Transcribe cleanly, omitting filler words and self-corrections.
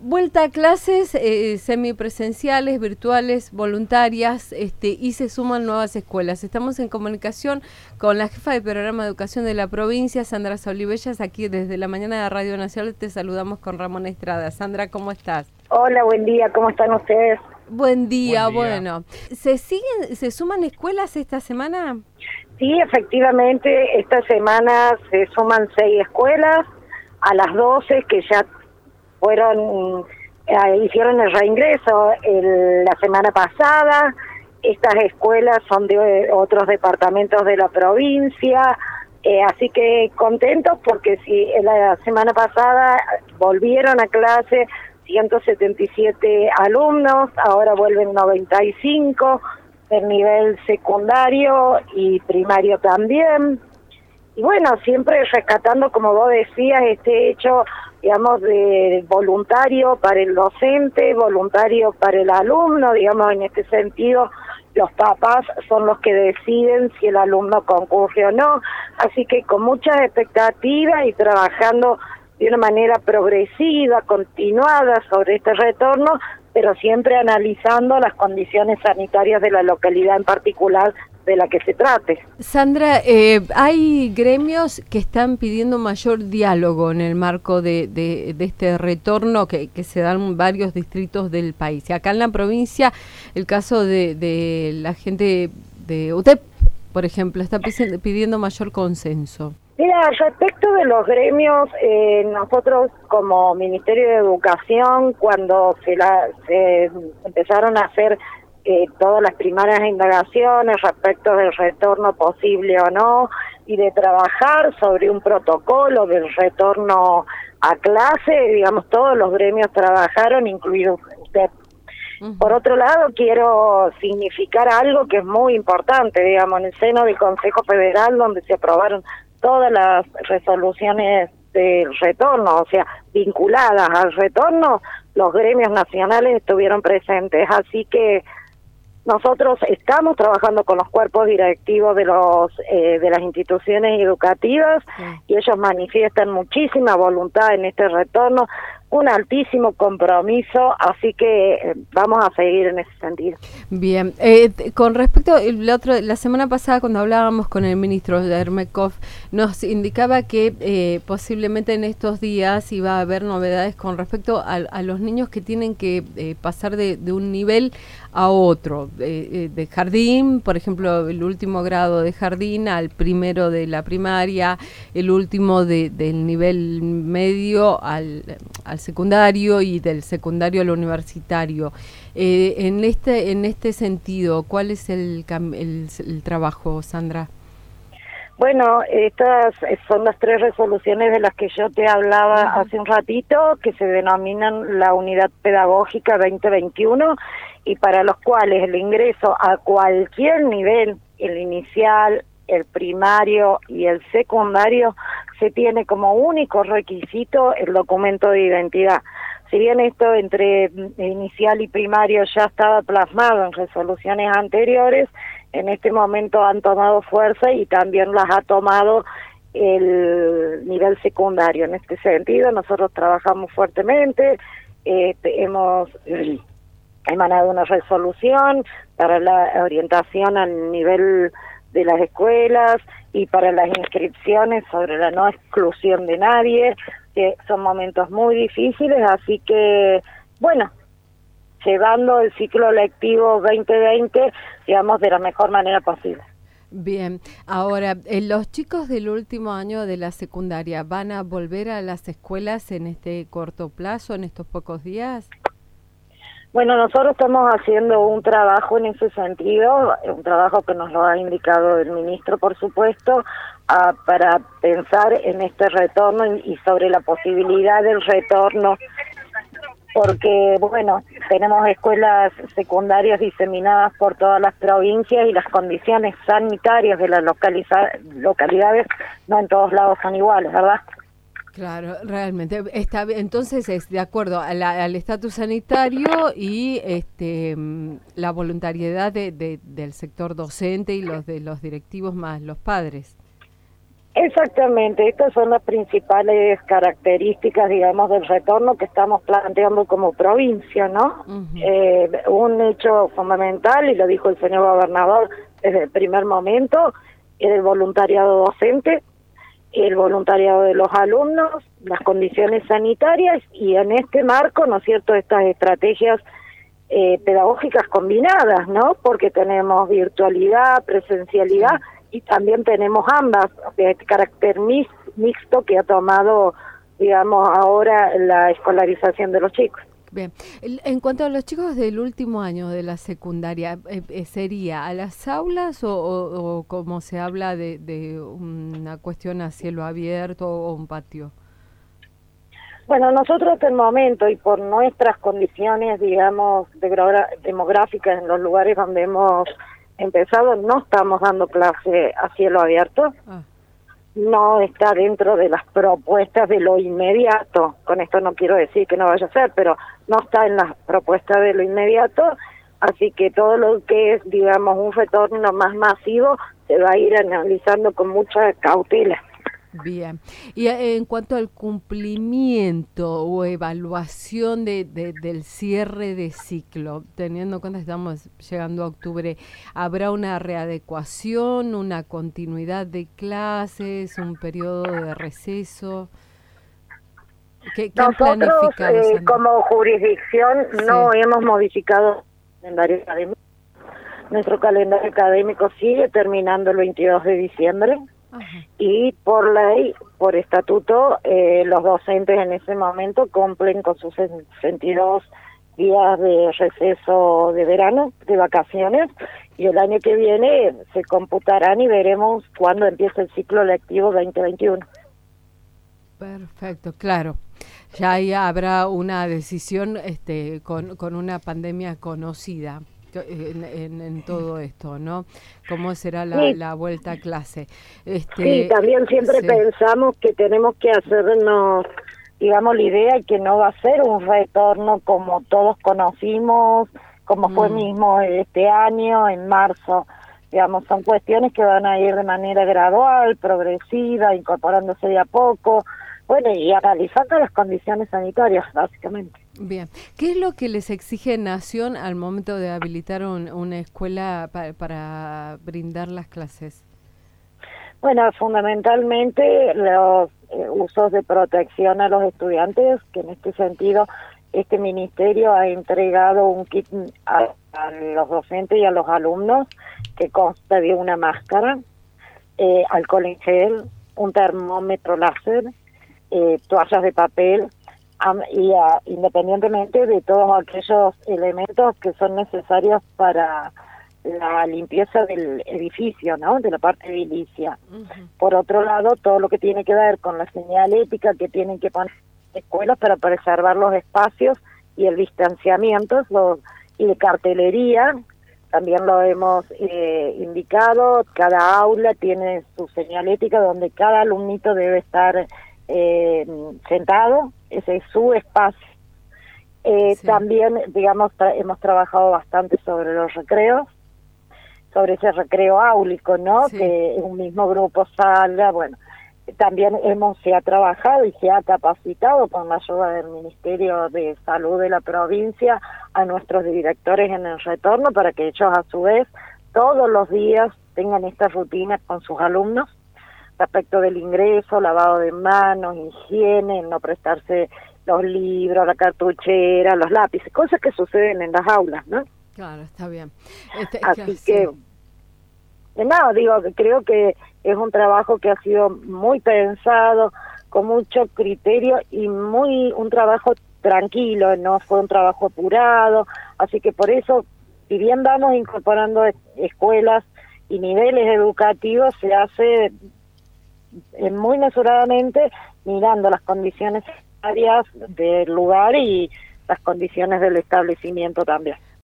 vuelta a clases semipresenciales, virtuales, voluntarias, y se suman nuevas escuelas. Estamos en comunicación con la jefa del programa de educación de la provincia, Sandra Solivellas, aquí desde la mañana de Radio Nacional. Te saludamos con Ramón Estrada. Sandra, ¿cómo estás? Hola, buen día, ¿cómo están ustedes? Buen día. Bueno. ¿Se suman escuelas esta semana? Sí, efectivamente, esta semana se suman 6 escuelas, a las 12 que ya hicieron el reingreso la semana pasada. Estas escuelas son de otros departamentos de la provincia, así que contentos porque la semana pasada volvieron a clase 177 alumnos, ahora vuelven 95 del nivel secundario y primario también. Y bueno, siempre rescatando, como vos decías, este hecho, digamos, de voluntario para el docente, voluntario para el alumno, digamos, en este sentido, los papás son los que deciden si el alumno concurre o no, así que con muchas expectativas y trabajando de una manera progresiva, continuada sobre este retorno, pero siempre analizando las condiciones sanitarias de la localidad en particular de la que se trate. Sandra, hay gremios que están pidiendo mayor diálogo en el marco de este retorno que se dan en varios distritos del país. Acá en la provincia, el caso de la gente de UTEP, por ejemplo, está pidiendo mayor consenso. Mira, respecto de los gremios, nosotros como Ministerio de Educación, cuando se empezaron a hacer todas las primeras indagaciones respecto del retorno posible o no, y de trabajar sobre un protocolo del retorno a clase, digamos, todos los gremios trabajaron, incluido usted. Por otro lado, quiero significar algo que es muy importante, digamos, en el seno del Consejo Federal, donde se aprobaron todas las resoluciones del retorno, o sea, vinculadas al retorno, los gremios nacionales estuvieron presentes, así que nosotros estamos trabajando con los cuerpos directivos de las instituciones educativas y ellos manifiestan muchísima voluntad en este retorno, un altísimo compromiso, así que vamos a seguir en ese sentido. Bien, con respecto la semana pasada cuando hablábamos con el ministro Yermakov, nos indicaba que posiblemente en estos días iba a haber novedades con respecto a los niños que tienen que pasar de un nivel a otro, de jardín, por ejemplo, el último grado de jardín al primero de la primaria, el último del nivel medio al secundario y del secundario al universitario. En este sentido, ¿cuál es el trabajo, Sandra? Bueno, estas son las 3 resoluciones de las que yo te hablaba hace un ratito, que se denominan la Unidad Pedagógica 2021, y para los cuales el ingreso a cualquier nivel, el inicial, el primario y el secundario, se tiene como único requisito el documento de identidad. Si bien esto entre inicial y primario ya estaba plasmado en resoluciones anteriores, en este momento han tomado fuerza y también las ha tomado el nivel secundario. En este sentido, nosotros trabajamos fuertemente, hemos emanado una resolución para la orientación al nivel de las escuelas y para las inscripciones sobre la no exclusión de nadie, que son momentos muy difíciles, así que, bueno, llevando el ciclo lectivo 2020, digamos, de la mejor manera posible. Bien, ahora, los chicos del último año de la secundaria, ¿van a volver a las escuelas en este corto plazo, en estos pocos días? Bueno, nosotros estamos haciendo un trabajo en ese sentido, un trabajo que nos lo ha indicado el ministro, por supuesto, para pensar en este retorno y sobre la posibilidad del retorno, porque, bueno, tenemos escuelas secundarias diseminadas por todas las provincias y las condiciones sanitarias de las localidades no en todos lados son iguales, ¿verdad? Claro, realmente. Entonces es de acuerdo al estatus sanitario y la voluntariedad del sector docente y los de los directivos más los padres. Exactamente, estas son las principales características, digamos, del retorno que estamos planteando como provincia, ¿no? Un hecho fundamental, y lo dijo el señor gobernador desde el primer momento, es el voluntariado docente, el voluntariado de los alumnos, las condiciones sanitarias, y en este marco, ¿no es cierto?, estas estrategias pedagógicas combinadas, ¿no? Porque tenemos virtualidad, presencialidad, y también tenemos ambas, de carácter mixto que ha tomado, digamos, ahora la escolarización de los chicos. Bien, en cuanto a los chicos del último año de la secundaria, ¿sería a las aulas o como se habla de una cuestión a cielo abierto o un patio? Bueno, nosotros hasta el momento y por nuestras condiciones, digamos, demográficas en los lugares donde hemos empezado, no estamos dando clase a cielo abierto. No está dentro de las propuestas de lo inmediato. Con esto no quiero decir que no vaya a ser, pero no está en las propuestas de lo inmediato, así que todo lo que es, digamos, un retorno más masivo se va a ir analizando con mucha cautela. Bien. Y en cuanto al cumplimiento o evaluación del cierre de ciclo, teniendo en cuenta que estamos llegando a octubre, ¿habrá una readecuación, una continuidad de clases, un periodo de receso? ¿Qué han planificado? Como jurisdicción no hemos modificado el calendario académico. Nuestro calendario académico sigue terminando el 22 de diciembre. Y por ley, por estatuto, los docentes en ese momento cumplen con sus 62 días de receso de verano, de vacaciones, y el año que viene se computarán y veremos cuándo empieza el ciclo lectivo 2021. Perfecto, claro. Ya ahí habrá una decisión con una pandemia conocida. En todo esto, ¿no? ¿Cómo será la vuelta a clase? Sí, también siempre pensamos que tenemos que hacernos, digamos, la idea que no va a ser un retorno como todos conocimos, como fue mismo este año, en marzo. Digamos, son cuestiones que van a ir de manera gradual, progresiva, incorporándose de a poco, bueno, y analizando las condiciones sanitarias, básicamente. Bien, ¿qué es lo que les exige Nación al momento de habilitar una escuela para brindar las clases? Bueno, fundamentalmente los usos de protección a los estudiantes, que en este sentido este ministerio ha entregado un kit a los docentes y a los alumnos que consta de una máscara, alcohol en gel, un termómetro láser, toallas de papel, y independientemente de todos aquellos elementos que son necesarios para la limpieza del edificio, ¿no? De la parte edilicia. Por otro lado, todo lo que tiene que ver con la señalética que tienen que poner escuelas para preservar los espacios y el distanciamiento, y de cartelería, también lo hemos indicado. Cada aula tiene su señalética donde cada alumnito debe estar sentado, ese es su espacio. También, digamos, hemos trabajado bastante sobre los recreos, sobre ese recreo áulico, ¿no? Que un mismo grupo salga, bueno. También se ha trabajado y se ha capacitado con la ayuda del Ministerio de Salud de la provincia a nuestros directores en el retorno para que ellos a su vez todos los días tengan estas rutinas con sus alumnos respecto del ingreso, lavado de manos, higiene, no prestarse los libros, la cartuchera, los lápices, cosas que suceden en las aulas, ¿no? Claro, está bien. Así que, nada, digo, creo que es un trabajo que ha sido muy pensado, con mucho criterio y un trabajo tranquilo, no fue un trabajo apurado, así que por eso, si bien vamos incorporando escuelas y niveles educativos, se hace muy mesuradamente, mirando las condiciones sanitarias del lugar y las condiciones del establecimiento también.